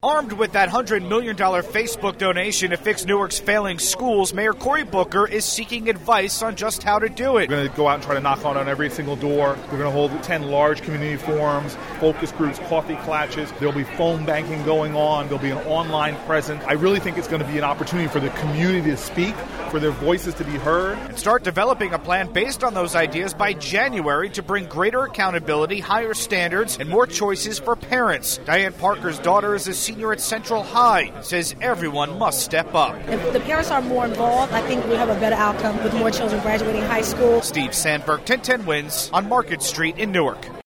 Armed with that $100 million Facebook donation to fix Newark's failing schools, Mayor Cory Booker is seeking advice on just how to do it. We're going to go out and try to knock on every single door. We're going to hold 10 large community forums, focus groups, coffee clatches. There'll be phone banking going on. There'll be an online presence. I really think it's going to be an opportunity for the community to speak, for their voices to be heard. And start developing a plan based on those ideas by January to bring greater accountability, higher standards, and more choices for parents. Diane Parker's daughter is a senior at Central High, says everyone must step up. If the parents are more involved, I think we have a better outcome with more children graduating high school. Steve Sandberg, 1010 Wins on Market Street in Newark.